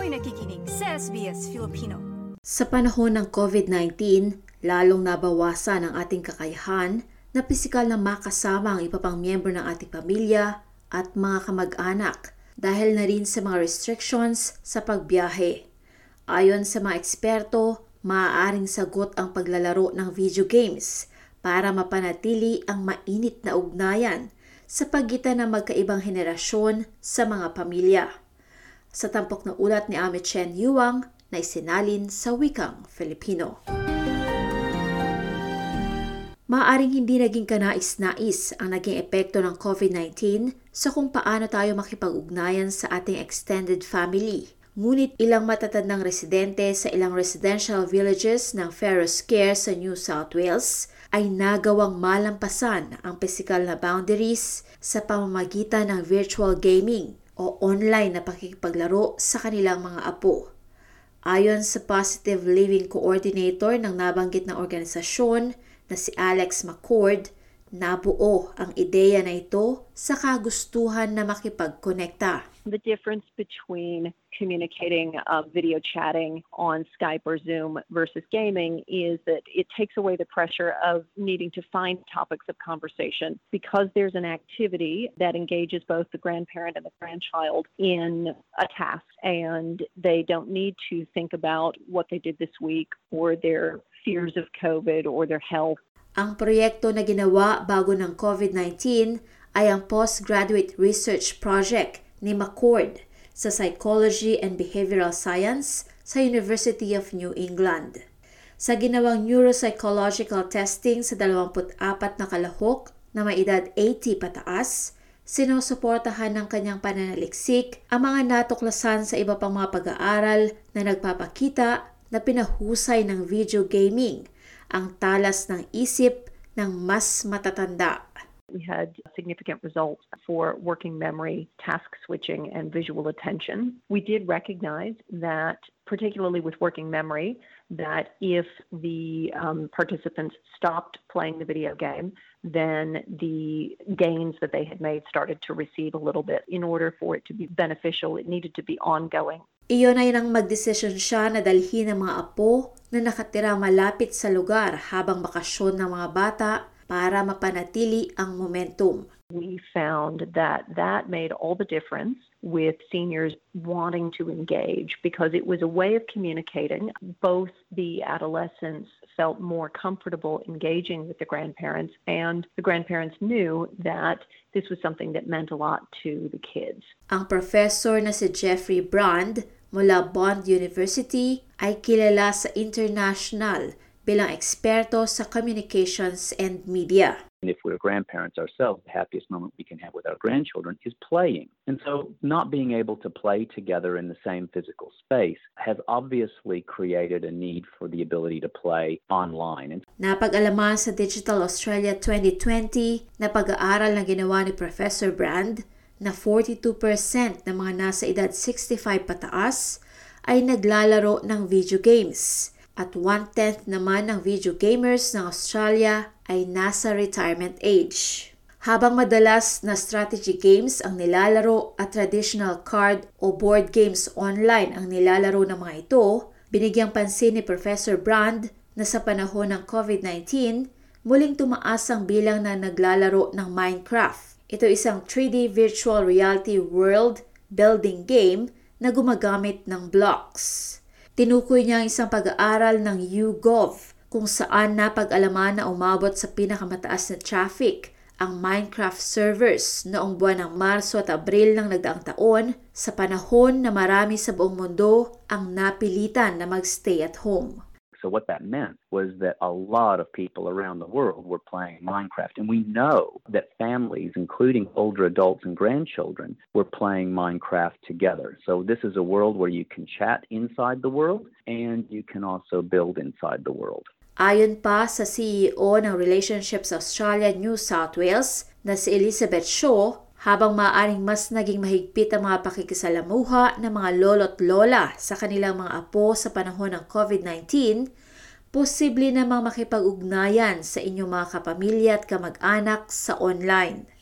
Kayo'y nakikinig sa SBS Filipino. Sa panahon ng COVID-19, lalong nabawasan ang ating kakayahan na pisikal na makasama ang iba pang miyembro ng ating pamilya at mga kamag-anak dahil na rin sa mga restrictions sa pagbiyahe. Ayon sa mga eksperto, maaaring sagot ang paglalaro ng video games para mapanatili ang mainit na ugnayan sa pagitan ng magkaibang henerasyon sa mga pamilya. Sa tampok na ulat ni Amy Chen Yuang na isinalin sa wikang Filipino. Maaaring hindi naging kanais-nais ang naging epekto ng COVID-19 sa kung paano tayo makipag-ugnayan sa ating extended family. Ngunit ilang matatandang residente sa ilang residential villages ng Feros Care sa New South Wales ay nagawang malampasan ang pisikal na boundaries sa pamamagitan ng virtual gaming o online na pakikipaglaro sa kanilang mga apo. Ayon sa Positive Living Coordinator ng nabanggit na organisasyon na si Alex McCord, nabuo ang ideya na ito sa kagustuhan na makipagkonekta. The difference between communicating video chatting on Skype or Zoom versus gaming is that it takes away the pressure of needing to find topics of conversation because there's an activity that engages both the grandparent and the grandchild in a task, and they don't need to think about what they did this week or their fears of COVID or their health. Ang proyekto na ginawa bago ng COVID-19 ay ang Postgraduate Research Project ni McCord sa Psychology and Behavioral Science sa University of New England. Sa ginawang neuropsychological testing sa 24 na kalahok na may edad 80 pataas, sinusuportahan ng kanyang pananaliksik ang mga natuklasan sa iba pang mga pag-aaral na nagpapakita na pinahusay ng video gaming ang talas ng isip ng mas matatanda. We had significant results for working memory, task switching, and visual attention. We did recognize that, particularly with working memory, that if the participants stopped playing the video game, then the gains that they had made started to recede a little bit. In order for it to be beneficial, it needed to be ongoing. Iyon ay nang magdesisyon siya na dalhin ang mga apo na nakatira malapit sa lugar habang bakasyon ng mga bata para mapanatili ang momentum. We found that made all the difference with seniors wanting to engage because it was a way of communicating. Both the adolescents felt more comfortable engaging with the grandparents, and the grandparents knew that this was something that meant a lot to the kids. Ang professor na si Jeffrey Brand mula Bond University ay kilala sa international bilang eksperto sa communications and media. And if we're grandparents ourselves, the happiest moment we can have with our grandchildren is playing. And so not being able to play together in the same physical space has obviously created a need for the ability to play online. Napag-alaman sa Digital Australia 2020 na pag-aaral na ginawa ni Professor Brand na 42% ng mga nasa edad 65 pataas ay naglalaro ng video games. At 1/10 naman ng video gamers ng Australia ay nasa retirement age. Habang madalas na strategy games ang nilalaro at traditional card o board games online ang nilalaro ng mga ito, binigyang pansin ni Professor Brand na sa panahon ng COVID-19, muling tumaas ang bilang na naglalaro ng Minecraft. Ito isang 3D virtual reality world building game na gumagamit ng blocks. Tinukoy niya ang isang pag-aaral ng YouGov kung saan napag-alaman na umabot sa pinakamataas na traffic ang Minecraft servers noong buwan ng Marso at Abril ng nagdaang taon sa panahon na marami sa buong mundo ang napilitan na mag-stay at home. So what that meant was that a lot of people around the world were playing Minecraft. And we know that families, including older adults and grandchildren, were playing Minecraft together. So this is a world where you can chat inside the world and you can also build inside the world. Ayon pa sa CEO ng Relationships Australia New South Wales na si Elizabeth Shaw, habang maaaring mas naging mahigpit ang mga pakikisalamuha ng mga lolo't lola sa kanilang mga apo sa panahon ng COVID-19, posible namang makipag-ugnayan sa inyong mga kapamilya at kamag-anak sa online.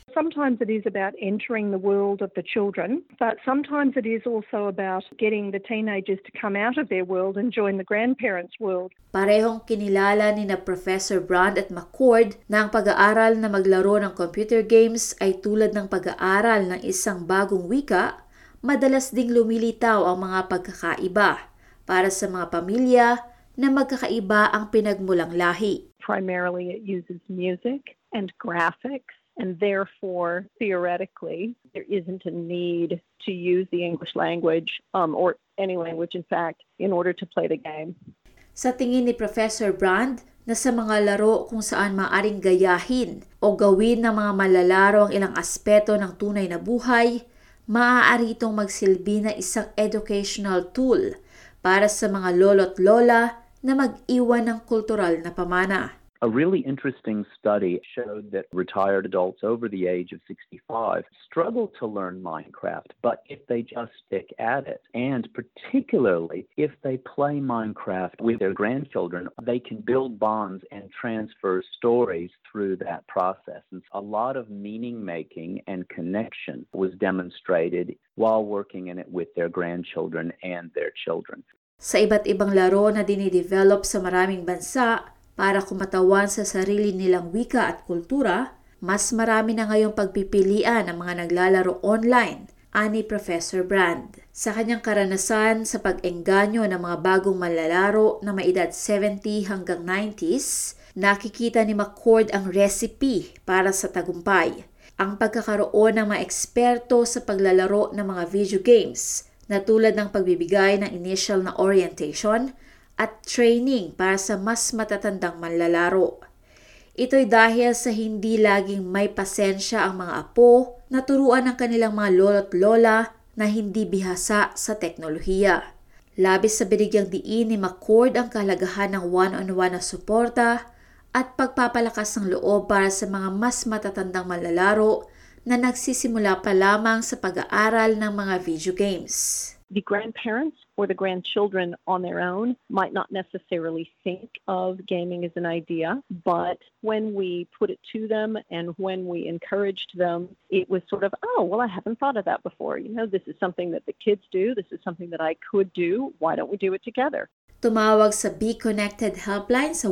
Sometimes it is about entering the world of the children, but sometimes it is also about getting the teenagers to come out of their world and join the grandparents' world. Parehong kinilala ni na Professor Brand at McCord na ang pag-aaral na maglaro ng computer games ay tulad ng pag-aaral ng isang bagong wika, madalas ding lumilitaw ang mga pagkakaiba para sa mga pamilya na magkakaiba ang pinagmulang lahi. Primarily it uses music and graphics. And therefore, theoretically, there isn't a need to use the English language or any language, in fact, in order to play the game. Sa tingin ni Professor Brand, na sa mga laro kung saan maaring gayahin o gawin ng mga malalaro ang ilang aspeto ng tunay na buhay, maaari itong magsilbi na isang educational tool para sa mga lolo't lola na mag-iwan ng kultural na pamana. A really interesting study showed that retired adults over the age of 65 struggle to learn Minecraft, but if they just stick at it, and particularly if they play Minecraft with their grandchildren, they can build bonds and transfer stories through that process. And a lot of meaning-making and connection was demonstrated while working in it with their grandchildren and their children. Sa iba't ibang laro na dinidevelop sa maraming bansa, para kumatawan sa sarili nilang wika at kultura, mas marami na ngayong pagpipilian ng mga naglalaro online, ani Professor Brand. Sa kanyang karanasan sa pag-engganyo ng mga bagong manlalaro na may edad 70 hanggang 90s, nakikita ni McCord ang recipe para sa tagumpay. Ang pagkakaroon ng mga eksperto sa paglalaro ng mga video games, na tulad ng pagbibigay ng initial na orientation, at training para sa mas matatandang manlalaro. Ito'y dahil sa hindi laging may pasensya ang mga apo na turuan ng kanilang mga lolo't lola na hindi bihasa sa teknolohiya. Labis sa binigyang diin ni McCord ang kahalagahan ng one-on-one na suporta at pagpapalakas ng loob para sa mga mas matatandang manlalaro na nagsisimula pa lamang sa pag-aaral ng mga video games. The grandparents or the grandchildren on their own might not necessarily think of gaming as an idea, but when we put it to them and when we encouraged them, it was sort of, oh, well, I haven't thought of that before. You know, this is something that the kids do. This is something that I could do. Why don't we do it together? Tumawag sa Be Connected helpline sa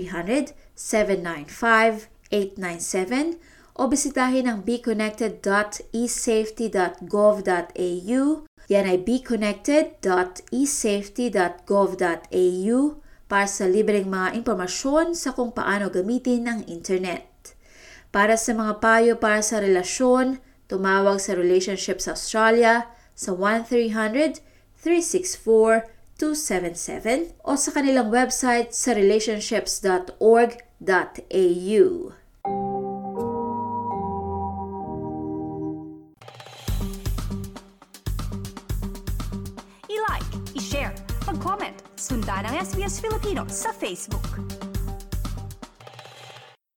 1-300-795-897 o bisitahin ang beconnected.esafety.gov.au. Yan ay beconnected.esafety.gov.au para sa libreng mga impormasyon sa kung paano gamitin ang internet. Para sa mga payo para sa relasyon, tumawag sa Relationships Australia sa 1-300-364-277 o sa kanilang website sa relationships.org.au. I-like, i-share, mag-comment, sundan ang SBS Filipino sa Facebook.